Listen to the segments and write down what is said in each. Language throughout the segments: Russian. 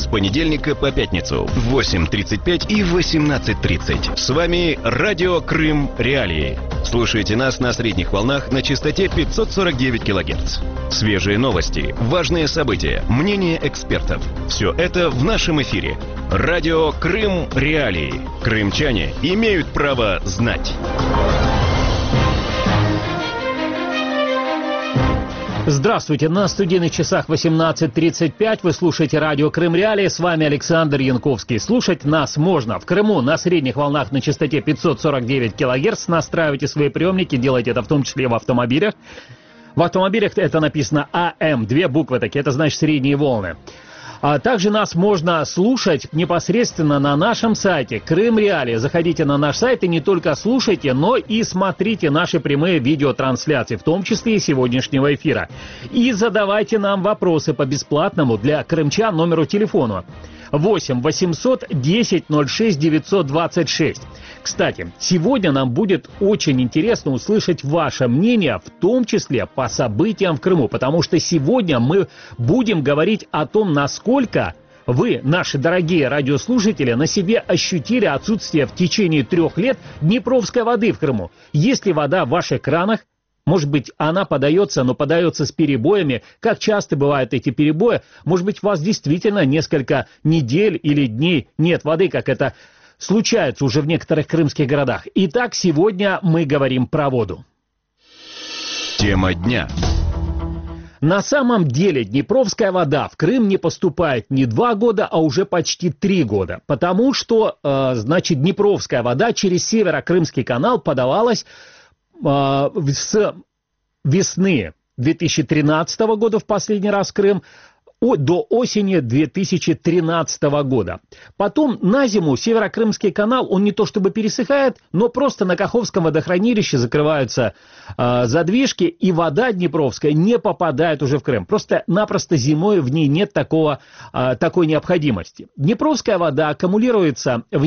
с понедельника по пятницу в 8:35 и 18:30. С вами Радио Крым Реалии. Слушайте нас на средних волнах на частоте 549 кГц. Свежие новости, важные события, мнения экспертов. Все это в нашем эфире. Радио Крым Реалии. Крымчане имеют право знать. Здравствуйте, на студийных часах 18:35. Вы слушаете радио Крым Реалии. С вами Александр Янковский. Слушать нас можно в Крыму на средних волнах на частоте 549 кГц. Настраивайте свои приемники, делайте это в том числе в автомобилях. В автомобилях это написано АМ, две буквы такие, это значит средние волны. А также нас можно слушать непосредственно на нашем сайте Крым Реалии. Заходите на наш сайт и не только слушайте, но и смотрите наши прямые видеотрансляции, в том числе и сегодняшнего эфира. И задавайте нам вопросы по бесплатному для крымчан номеру телефона 8 800 10 06 926. Кстати, сегодня нам будет очень интересно услышать ваше мнение, в том числе по событиям в Крыму, потому что сегодня мы будем говорить о том, насколько вы, наши дорогие радиослушатели, на себе ощутили отсутствие в течение 3 лет днепровской воды в Крыму. Есть ли вода в ваших кранах? Может быть, она подается, но подается с перебоями. Как часто бывают эти перебои? Может быть, у вас действительно несколько недель или дней нет воды, как это случается уже в некоторых крымских городах. Итак, сегодня мы говорим про воду. Тема дня. На самом деле днепровская вода в Крым не поступает не 2 года, а уже почти 3 года. Потому что, значит, днепровская вода через Северо-Крымский канал подавалась с весны 2013 года в последний раз в Крым до осени 2013 года. Потом на зиму Северо-Крымский канал, он не то чтобы пересыхает, но просто на Каховском водохранилище закрываются задвижки, и вода днепровская не попадает уже в Крым. Просто-напросто зимой в ней нет такой необходимости. Днепровская вода аккумулировалась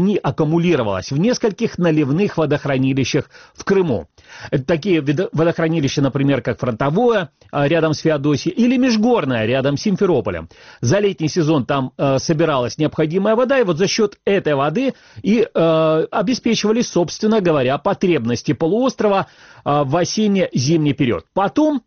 в нескольких наливных водохранилищах в Крыму. Такие водохранилища, например, как Фронтовое, рядом с Феодосией, или Межгорное, рядом с Симферополем. За летний сезон там собиралась необходимая вода, и вот за счет этой воды и обеспечивались, собственно говоря, потребности полуострова в осенне-зимний период. Потом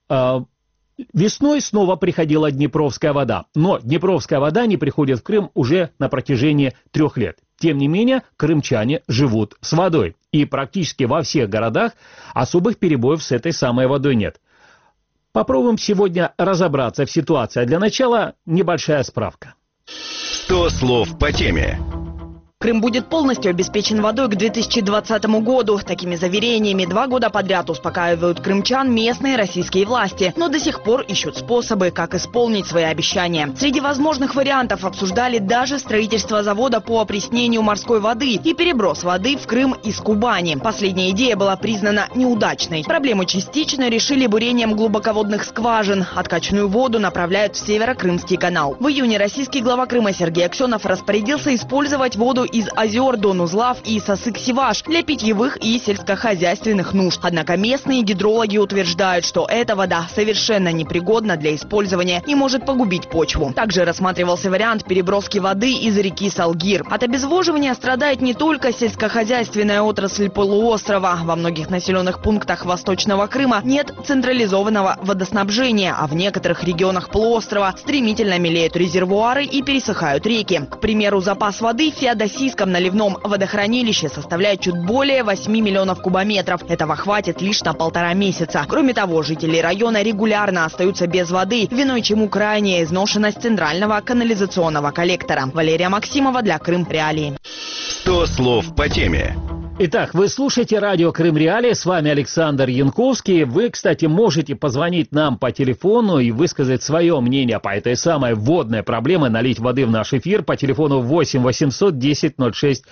весной снова приходила днепровская вода, но днепровская вода не приходит в Крым уже на протяжении 3 лет. Тем не менее, крымчане живут с водой, и практически во всех городах особых перебоев с этой самой водой нет. Попробуем сегодня разобраться в ситуации. А для начала небольшая справка. 100 слов по теме. Крым будет полностью обеспечен водой к 2020 году. Такими заверениями 2 года подряд успокаивают крымчан местные российские власти, но до сих пор ищут способы, как исполнить свои обещания. Среди возможных вариантов обсуждали даже строительство завода по опреснению морской воды и переброс воды в Крым из Кубани. Последняя идея была признана неудачной. Проблему частично решили бурением глубоководных скважин. Откачанную воду направляют в Северо-Крымский канал. В июне российский глава Крыма Сергей Аксенов распорядился использовать воду из озер Дон-Узлав и Сасык-Севаш для питьевых и сельскохозяйственных нужд. Однако местные гидрологи утверждают, что эта вода совершенно непригодна для использования и может погубить почву. Также рассматривался вариант переброски воды из реки Салгир. От обезвоживания страдает не только сельскохозяйственная отрасль полуострова. Во многих населенных пунктах Восточного Крыма нет централизованного водоснабжения, а в некоторых регионах полуострова стремительно мелеют резервуары и пересыхают реки. К примеру, запас воды в Феодосийском наливном водохранилище составляет чуть более 8 миллионов кубометров. Этого хватит лишь на 1,5 месяца. Кроме того, жители района регулярно остаются без воды, виной чему крайняя изношенность центрального канализационного коллектора. Валерия Максимова для Крым Реалии. 100 слов по теме. Итак, вы слушаете радио Крым Реалии, с вами Александр Янковский. Вы, кстати, можете позвонить нам по телефону и высказать свое мнение по этой самой водной проблеме, налить воды в наш эфир по телефону 8 800 10 06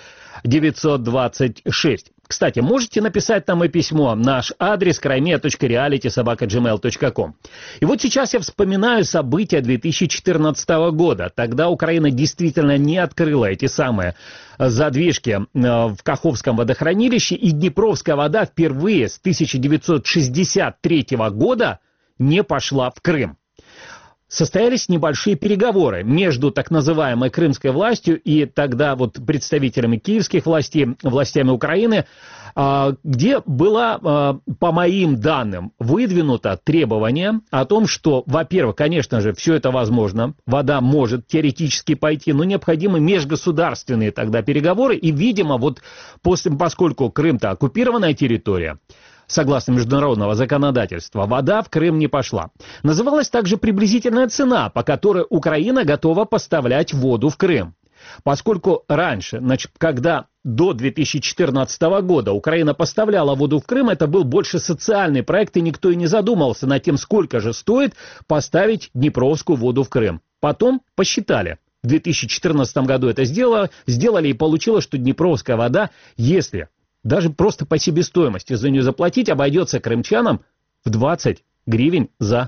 926. Кстати, можете написать нам и письмо. Наш адрес krymia.reality@gmail.com. И вот сейчас я вспоминаю события 2014 года. Тогда Украина действительно не открыла эти самые задвижки в Каховском водохранилище, и днепровская вода впервые с 1963 года не пошла в Крым. состоялись небольшие переговоры между так называемой крымской властью и тогда вот представителями киевских властей, властями Украины, где было, по моим данным, выдвинуто требование о том, что, во-первых, конечно же, все это возможно, вода может теоретически пойти, но необходимы межгосударственные тогда переговоры, и, видимо, вот поскольку Крым-то оккупированная территория, согласно международного законодательства, вода в Крым не пошла. Называлась также приблизительная цена, по которой Украина готова поставлять воду в Крым. Поскольку раньше, значит, когда до 2014 года Украина поставляла воду в Крым, это был больше социальный проект, и никто и не задумывался над тем, сколько же стоит поставить днепровскую воду в Крым. Потом посчитали. В 2014 году это сделали, и получилось, что днепровская вода, если даже просто по себестоимости за нее заплатить, обойдется крымчанам в 20 гривен за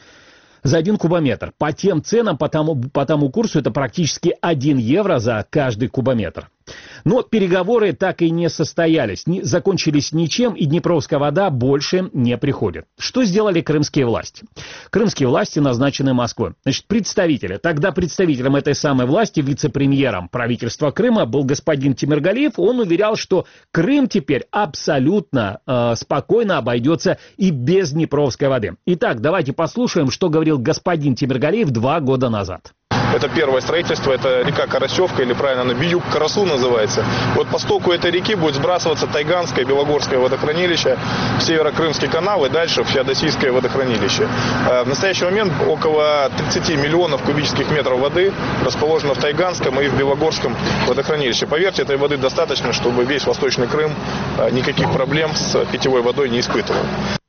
1 кубометр. По тем ценам, по тому курсу, это практически 1 евро за каждый кубометр. Но переговоры так и не состоялись, закончились ничем, и днепровская вода больше не приходит. Что сделали крымские власти? Крымские власти назначены Москвой. Значит, тогда представителем этой самой власти, вице-премьером правительства Крыма был господин Темиргалиев. Он уверял, что Крым теперь абсолютно спокойно обойдется и без днепровской воды. Итак, давайте послушаем, что говорил господин Темиргалиев 2 года назад. Это первое строительство, это река Карасевка, или правильно она Биюк-Карасу называется. Вот по стоку этой реки будет сбрасываться Тайганское, Белогорское водохранилище, в Северокрымский канал и дальше в Феодосийское водохранилище. В настоящий момент около 30 миллионов кубических метров воды расположено в Тайганском и в Белогорском водохранилище. Поверьте, этой воды достаточно, чтобы весь Восточный Крым никаких проблем с питьевой водой не испытывал.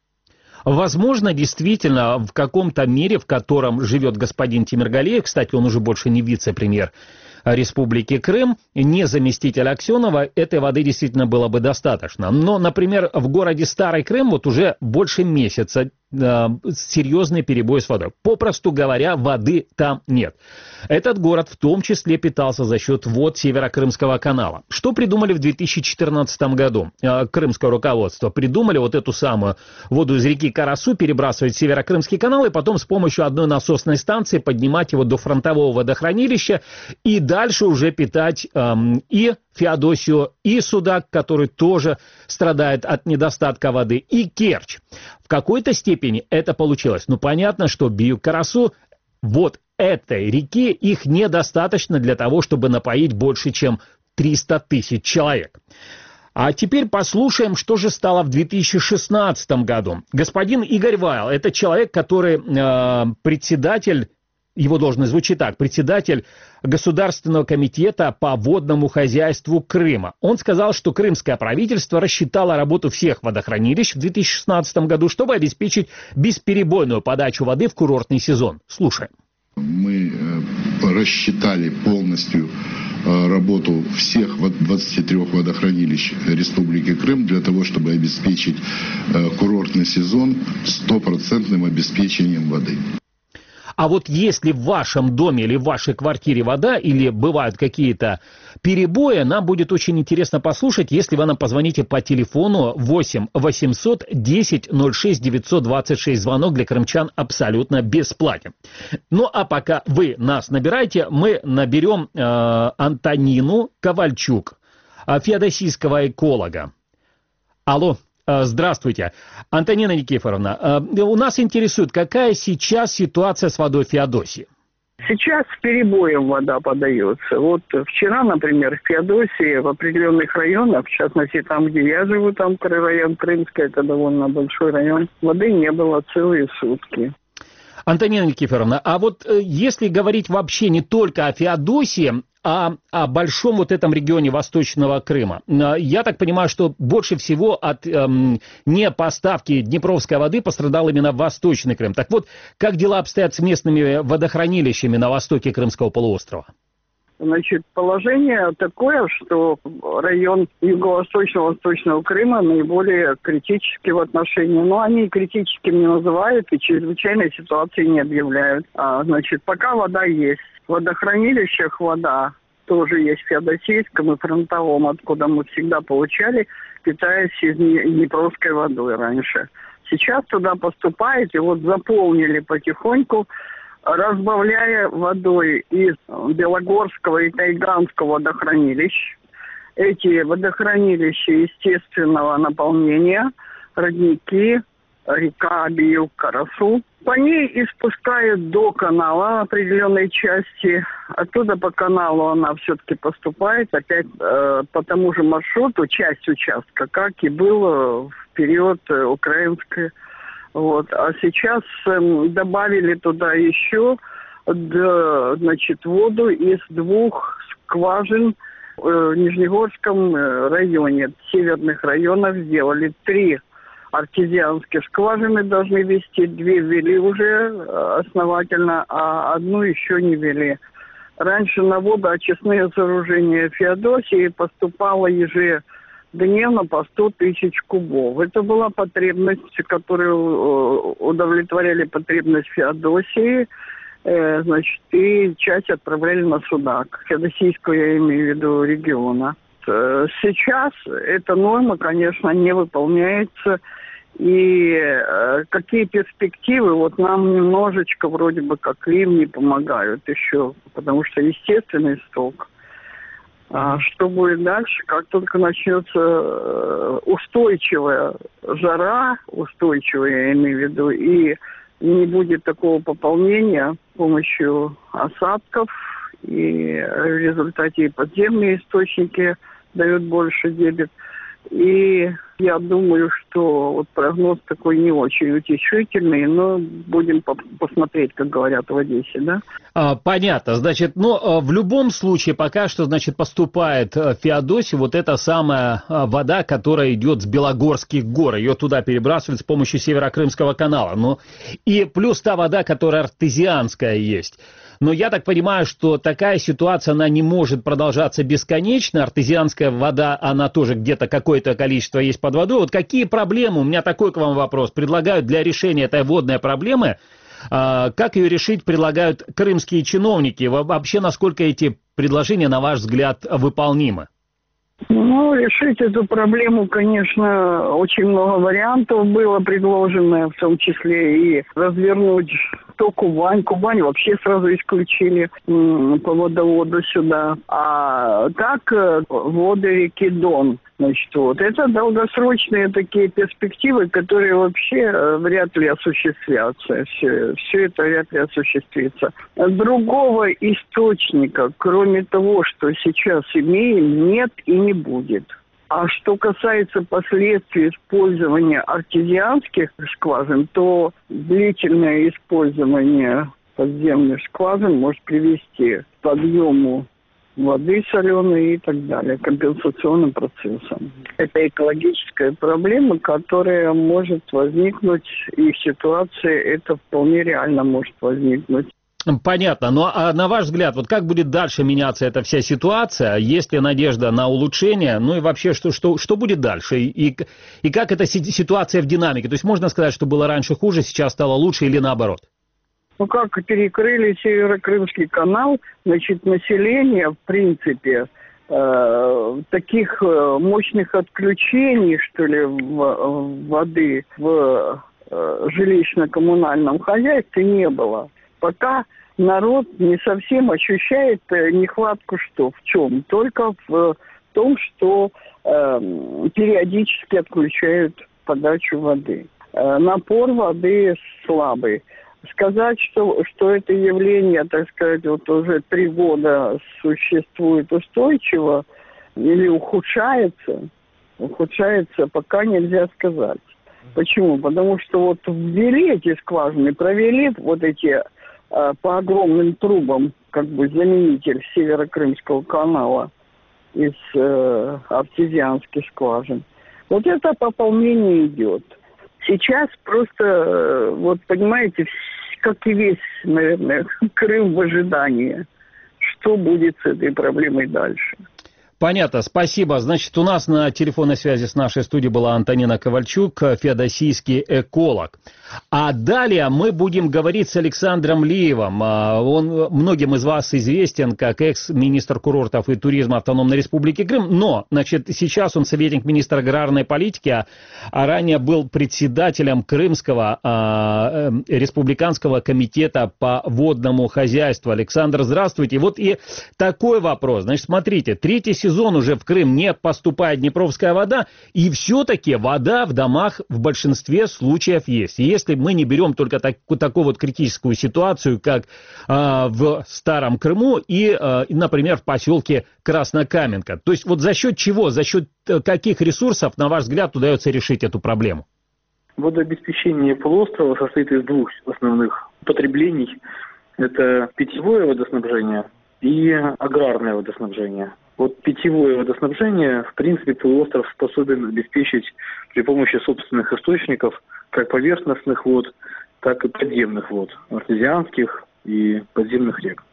Возможно, действительно, в каком-то мире, в котором живет господин Темиргалиев, кстати, он уже больше не вице-премьер Республики Крым, не заместитель Аксенова, этой воды действительно было бы достаточно. Но, например, в городе Старый Крым вот уже больше месяца серьезный перебой с водой. Попросту говоря, воды там нет. Этот город в том числе питался за счет вод Северокрымского канала. Что придумали в 2014 году? Крымское руководство придумали вот эту самую воду из реки Карасу перебрасывать в Северокрымский канал и потом с помощью одной насосной станции поднимать его до фронтового водохранилища и дальше уже питать и Феодосию, и Судак, который тоже страдает от недостатка воды, и Керчь. В какой-то степени это получилось. Ну, понятно, что Биюк-Карасу, вот этой реки, их недостаточно для того, чтобы напоить больше, чем 300 тысяч человек. А теперь послушаем, что же стало в 2016 году. Господин Игорь Вайл, это человек, который председатель, его должность звучит так, председатель Государственного комитета по водному хозяйству Крыма. Он сказал, что крымское правительство рассчитало работу всех водохранилищ в 2016 году, чтобы обеспечить бесперебойную подачу воды в курортный сезон. Слушаем. Мы рассчитали полностью работу всех 23 водохранилищ Республики Крым для того, чтобы обеспечить курортный сезон 100% обеспечением воды. А вот если в вашем доме или в вашей квартире вода, или бывают какие-то перебои, нам будет очень интересно послушать, если вы нам позвоните по телефону 8 800 10 06 926. Звонок для крымчан абсолютно бесплатен. Ну а пока вы нас набираете, мы наберем Антонину Ковальчук, феодосийского эколога. Алло. Здравствуйте. Антонина Никифоровна, у нас интересует, какая сейчас ситуация с водой в Феодосии? Сейчас с перебоем вода подается. Вот вчера, например, в Феодосии в определенных районах, в частности там, где я живу, там район Крымский, это довольно большой район, воды не было целые сутки. Антонина Никифоровна, а вот если говорить вообще не только о Феодосии, а о большом вот этом регионе Восточного Крыма, я так понимаю, что больше всего от непоставки днепровской воды пострадал именно Восточный Крым. Так вот, как дела обстоят с местными водохранилищами на востоке Крымского полуострова? Значит, положение такое, что район юго-восточного Восточного Крыма наиболее критический в отношении, но они критическим не называют и чрезвычайной ситуации не объявляют. Значит, пока вода есть. В водохранилищах вода тоже есть в Феодосийском и Фронтовом, откуда мы всегда получали, питаясь из Днепровской водой раньше. Сейчас туда поступает, и вот заполнили потихоньку разбавляя водой из Белогорского и Тайганского водохранилищ. Эти водохранилища естественного наполнения, родники, река Биюк-Карасу. По ней испускают до канала определенной части. Оттуда по каналу она все-таки поступает опять по тому же маршруту, часть участка, как и было в период украинской. Вот. А сейчас добавили туда еще воду из 2 скважин в Нижнегорском районе. В северных районах сделали 3 артезианские скважины должны вести, 2 ввели уже основательно, а 1 еще не ввели. Раньше на водоочистные сооружения Феодосии поступало ежедневно по 100 тысяч кубов. Это была потребность, которую удовлетворяли потребность Феодосии, и часть отправляли на Судак, Феодосийского, я имею в виду, региона. Сейчас эта норма, конечно, не выполняется. И какие перспективы, вот нам немножечко вроде бы как ливни помогают еще, потому что естественный сток. А что будет дальше, как только начнется устойчивая жара, устойчивая, я имею в виду, и не будет такого пополнения с помощью осадков, и в результате и подземные источники дают больше дебет. И я думаю, что вот прогноз такой не очень утешительный, но будем посмотреть, как говорят в Одессе, да? Понятно. Значит, в любом случае пока что, поступает в Феодосию вот эта самая вода, которая идет с Белогорских гор. Ее туда перебрасывают с помощью Северокрымского канала. И плюс та вода, которая артезианская есть. Но я так понимаю, что такая ситуация, она не может продолжаться бесконечно. Артезианская вода, она тоже где-то какое-то количество есть под водой. Вот какие проблемы, у меня такой к вам вопрос, предлагают для решения этой водной проблемы, как ее решить, предлагают крымские чиновники? Вообще, насколько эти предложения, на ваш взгляд, выполнимы? Решить эту проблему, конечно, очень много вариантов было предложено, в том числе и развернуть то Кубань. Кубань вообще сразу исключили по водоводу сюда. А так воды реки Дон. Это долгосрочные такие перспективы, которые вообще вряд ли осуществятся. Все это вряд ли осуществится. Другого источника, кроме того, что сейчас имеем, нет и не будет. А что касается последствий использования артезианских скважин, то длительное использование подземных скважин может привести к подъему воды соленой и так далее, компенсационным процессом. Это экологическая проблема, которая может возникнуть, и в ситуации это вполне реально может возникнуть. Понятно. А на ваш взгляд, вот как будет дальше меняться эта вся ситуация? Есть ли надежда на улучшение? И вообще, что будет дальше? И как эта ситуация в динамике? То есть можно сказать, что было раньше хуже, сейчас стало лучше или наоборот? Как перекрыли Северокрымский канал, население, в принципе, таких мощных отключений, воды в жилищно-коммунальном хозяйстве не было. Пока народ не совсем ощущает нехватку в чем? Только в том, что периодически отключают подачу воды. Напор воды слабый. Сказать, что это явление, так сказать, уже 3 года существует устойчиво или ухудшается, пока нельзя сказать. Почему? Потому что ввели эти скважины, провели эти по огромным трубам, заменитель Северокрымского канала из артезианских скважин. Это пополнение идет. Сейчас просто, понимаете, как и весь, наверное, Крым в ожидании, что будет с этой проблемой дальше. Понятно, спасибо. Значит, у нас на телефонной связи с нашей студией была Антонина Ковальчук, феодосийский эколог. А далее мы будем говорить с Александром Лиевым. Он многим из вас известен как экс-министр курортов и туризма Автономной Республики Крым, но, значит, сейчас он советник министра аграрной политики, а ранее был председателем Крымского республиканского комитета по водному хозяйству. Александр, здравствуйте. Вот и такой вопрос. Значит, смотрите, третий сезон уже в Крым не поступает днепровская вода, и все-таки вода в домах в большинстве случаев есть. Если мы не берем только такую вот критическую ситуацию, как в Старом Крыму и, например, в поселке Краснокаменка. То есть вот за счет чего, за счет каких ресурсов, на ваш взгляд, удается решить эту проблему? Водообеспечение полуострова состоит из двух основных потреблений. Это питьевое водоснабжение и аграрное водоснабжение. Вот питьевое водоснабжение, в принципе, полуостров способен обеспечить при помощи собственных источников, как поверхностных вод, так и подземных вод, артезианских и подземных рек.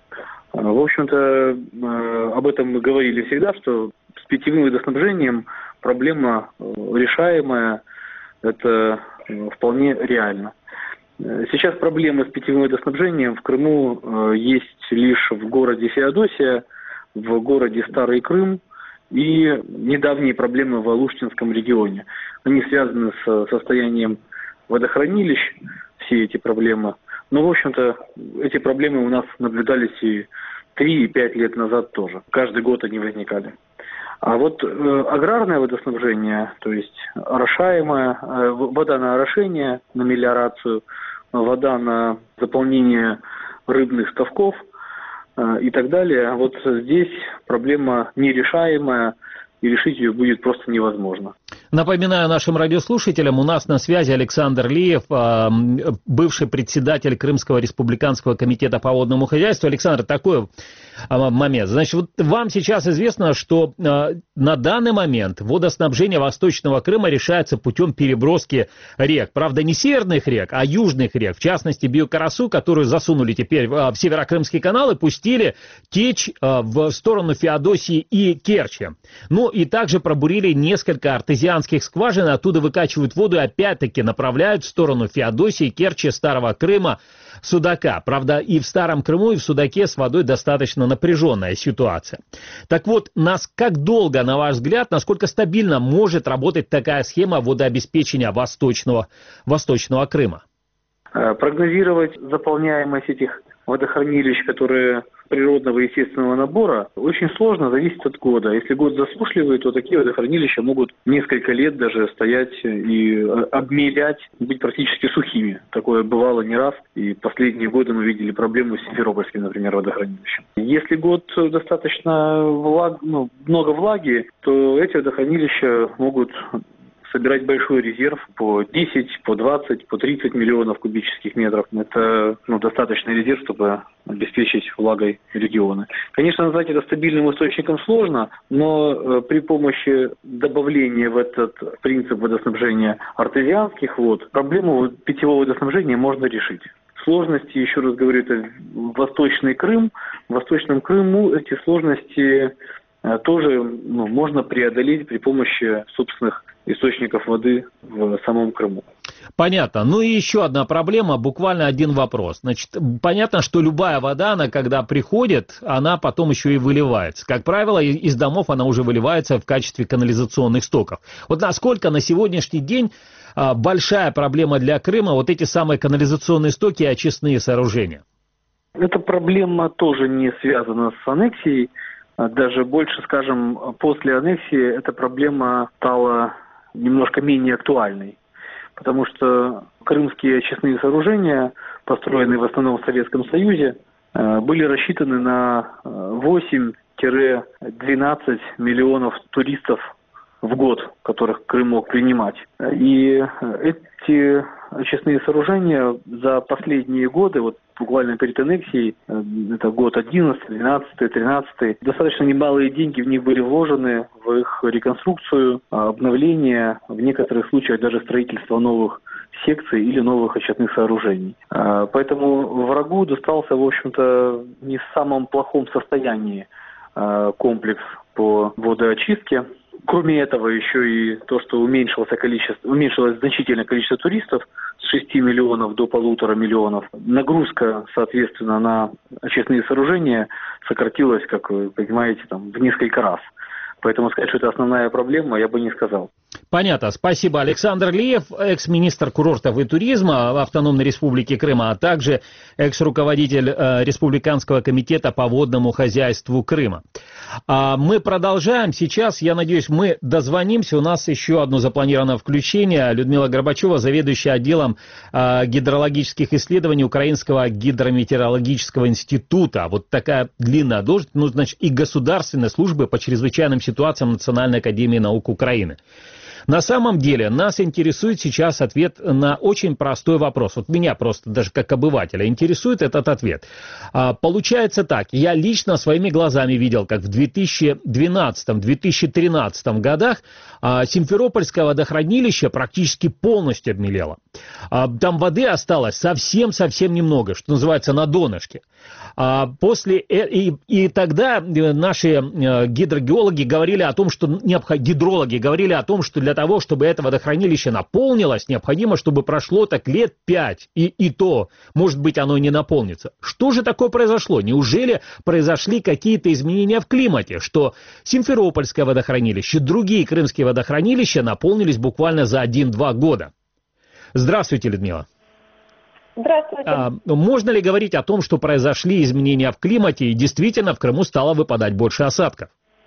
В общем-то, об этом мы говорили всегда, что с питьевым водоснабжением проблема решаемая, это вполне реально. Сейчас проблемы с питьевым водоснабжением в Крыму есть лишь в городе Феодосия, в городе Старый Крым и недавние проблемы в Алуштинском регионе. Они связаны с состоянием водохранилищ, все эти проблемы. Но, в общем-то, эти проблемы у нас наблюдались и 3, и 5 лет назад тоже. Каждый год они возникали. А вот аграрное водоснабжение, то есть орошаемая, вода на орошение, на мелиорацию, вода на заполнение рыбных ставков и так далее. Вот здесь проблема нерешаемая, и решить ее будет просто невозможно. Напоминаю нашим радиослушателям, у нас на связи Александр Лиев, бывший председатель Крымского республиканского комитета по водному хозяйству. Александр, такой момент. Значит, вот вам сейчас известно, что на данный момент водоснабжение Восточного Крыма решается путем переброски рек. Правда, не северных рек, а южных рек. В частности, Биокарасу, которую засунули теперь в Северокрымский канал и пустили течь в сторону Феодосии и Керчи. Ну и также пробурили несколько артезианских скважин, оттуда выкачивают воду и опять-таки направляют в сторону Феодосии, Керчи, Старого Крыма, Судака. Правда, и в Старом Крыму, и в Судаке с водой достаточно напряженная ситуация. Так вот, как долго, на ваш взгляд, насколько стабильно может работать такая схема водообеспечения Восточного Крыма? Прогнозировать заполняемость этих водохранилищ, которые природного и естественного набора, очень сложно, зависит от года. Если год засушливый, то такие водохранилища могут несколько лет даже стоять и обмелять, быть практически сухими. Такое бывало не раз, и последние годы мы видели проблему с Симферопольским, например, водохранилищем. Если год достаточно много влаги, то эти водохранилища могут собирать большой резерв по 10, по 20, по 30 миллионов кубических метров. Это достаточный резерв, чтобы обеспечить влагой регионы. Конечно, назвать это стабильным источником сложно, но при помощи добавления в этот принцип водоснабжения артезианских вод проблему питьевого водоснабжения можно решить. Сложности, еще раз говорю, это Восточный Крым. В Восточном Крыму эти сложности тоже можно преодолеть при помощи собственных источников воды в самом Крыму. Понятно. Ну и еще одна проблема, буквально один вопрос. Значит, понятно, что любая вода, она когда приходит, она потом еще и выливается. Как правило, из домов она уже выливается в качестве канализационных стоков. Вот насколько на сегодняшний день большая проблема для Крыма вот эти самые канализационные стоки и очистные сооружения? Эта проблема тоже не связана с аннексией. Даже больше, скажем, после аннексии эта проблема стала немножко менее актуальной, потому что крымские очистные сооружения, построенные в основном в Советском Союзе, были рассчитаны на 8-12 миллионов туристов в год, которых Крым мог принимать. И эти очистные сооружения за последние годы, вот буквально перед аннексией, это год 11, 12, 13, достаточно немалые деньги в них были вложены, в их реконструкцию, обновление, в некоторых случаях даже строительство новых секций или новых очистных сооружений. Поэтому врагу достался, в общем-то, не в самом плохом состоянии комплекс по водоочистке. Кроме этого, еще и то, что уменьшилось значительное количество туристов с 6 миллионов до 1,5 миллионов. Нагрузка, соответственно, на очистные сооружения сократилась, как вы понимаете, в несколько раз. Поэтому сказать, что это основная проблема, я бы не сказал. Понятно. Спасибо. Александр Лиев, экс-министр курортов и туризма в Автономной Республике Крым, а также экс-руководитель Республиканского комитета по водному хозяйству Крыма. Мы продолжаем. Сейчас, я надеюсь, мы дозвонимся. У нас еще одно запланировано включение. Людмила Горбачева, заведующая отделом гидрологических исследований Украинского гидрометеорологического института. Вот такая длинная должность. Ну, значит, и Государственной службы по чрезвычайным ситуациям Национальной академии наук Украины. На самом деле нас интересует сейчас ответ на очень простой вопрос. Вот меня просто даже как обывателя интересует этот ответ. Получается так, я лично своими глазами видел, как в 2012-2013 годах Симферопольское водохранилище практически полностью обмелело. Там воды осталось совсем немного, что называется, на донышке. И тогда наши гидрогеологи говорили о том, гидрологи говорили о том, что для того, чтобы это водохранилище наполнилось, необходимо, чтобы прошло так лет 5, и то, может быть, оно не наполнится. Что же такое произошло? Неужели произошли какие-то изменения в климате, что Симферопольское водохранилище, другие крымские водохранилища наполнились буквально за 1-2 года? Здравствуйте, Людмила. Здравствуйте. Можно ли говорить о том, что произошли изменения в климате и действительно в Крыму стало выпадать больше осадков?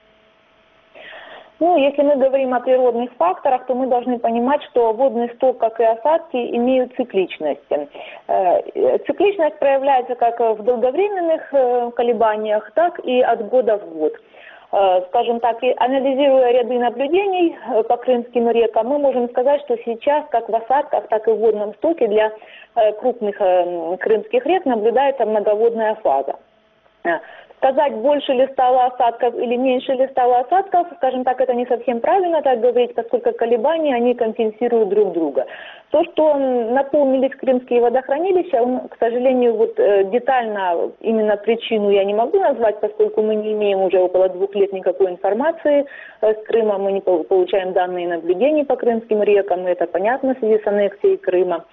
Если мы говорим о природных факторах, то мы должны понимать, что водный сток, как и осадки, имеют цикличность. Цикличность проявляется как в долговременных колебаниях, так и от года в год. Скажем так, анализируя ряды наблюдений по крымским рекам, мы можем сказать, что сейчас как в осадках, так и в водном стоке для крупных крымских рек наблюдается многоводная фаза. Сказать, больше ли стало осадков или меньше ли стало осадков, скажем так, это не совсем правильно так говорить, поскольку колебания, они компенсируют друг друга. То, что наполнились крымские водохранилища, к сожалению, детально именно причину я не могу назвать, поскольку мы не имеем уже около 2 лет никакой информации с Крыма, мы не получаем данные наблюдений по крымским рекам, это понятно в связи с аннексией Крыма.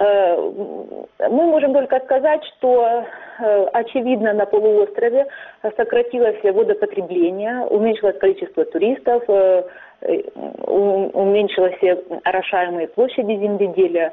Мы можем только сказать, что очевидно на полуострове сократилось водопотребление, уменьшилось количество туристов, уменьшились орошаемые площади земледелия.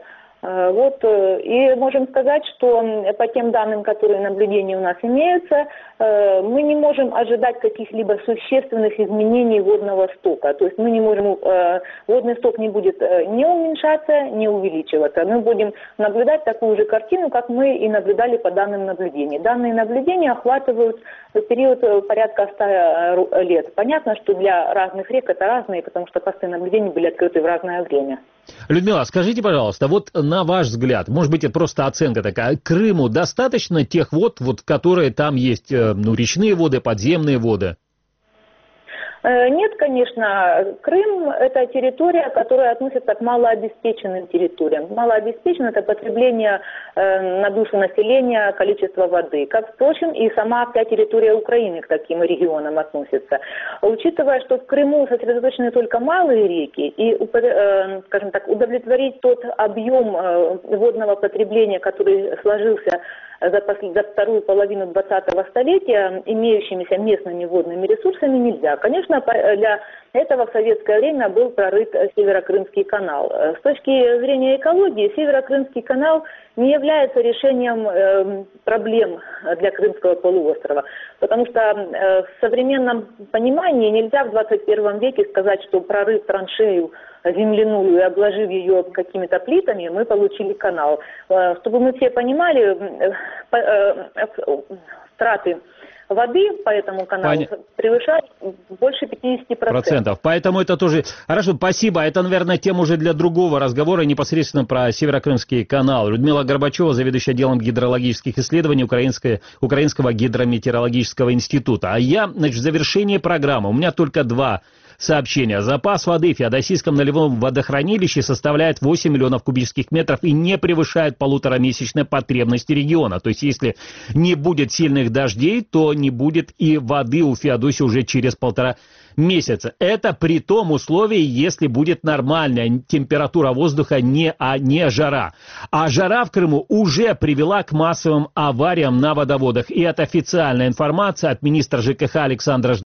И можем сказать, что по тем данным, которые наблюдения у нас имеются, мы не можем ожидать каких-либо существенных изменений водного стока. То есть мы не можем, водный сток не будет ни уменьшаться, ни увеличиваться. Мы будем наблюдать такую же картину, как мы и наблюдали по данным наблюдений. Данные наблюдения охватывают период порядка 100 лет. Понятно, что для разных рек это разные, потому что посты наблюдений были открыты в разное время. Людмила, скажите, пожалуйста, вот на ваш взгляд, может быть, это просто оценка такая, Крыму достаточно тех вод, которые там есть, речные воды, подземные воды? Нет, конечно. Крым – это территория, которая относится к малообеспеченным территориям. Малообеспеченное – это потребление на душу населения количества воды. Как, впрочем, и сама вся территория Украины к таким регионам относится. Учитывая, что в Крыму сосредоточены только малые реки, и, скажем так, удовлетворить тот объем водного потребления, который сложился за вторую половину 20-го столетия имеющимися местными водными ресурсами нельзя. Конечно, для этого в советское время был прорыт Северокрымский канал. С точки зрения экологии, Северокрымский канал не является решением проблем для Крымского полуострова, потому что в современном понимании нельзя в 21 веке сказать, что прорыв траншею земляную и обложив ее какими-то плитами, мы получили канал. Чтобы мы все понимали, траты воды по этому каналу превышают больше 50%. Поэтому это тоже... Хорошо, спасибо. Это, наверное, тема уже для другого разговора, непосредственно про Северокрымский канал. Людмила Горбачева, заведующая отделом гидрологических исследований Украинского гидрометеорологического института. А я, в завершении программы, у меня только два сообщение. Запас воды в Феодосийском наливном водохранилище составляет 8 миллионов кубических метров и не превышает полуторамесячной потребности региона. То есть, если не будет сильных дождей, то не будет и воды у Феодосии уже через 1,5 месяца. Это при том условии, если будет нормальная температура воздуха, не жара. А жара в Крыму уже привела к массовым авариям на водоводах. И это официальная информация от министра ЖКХ Александра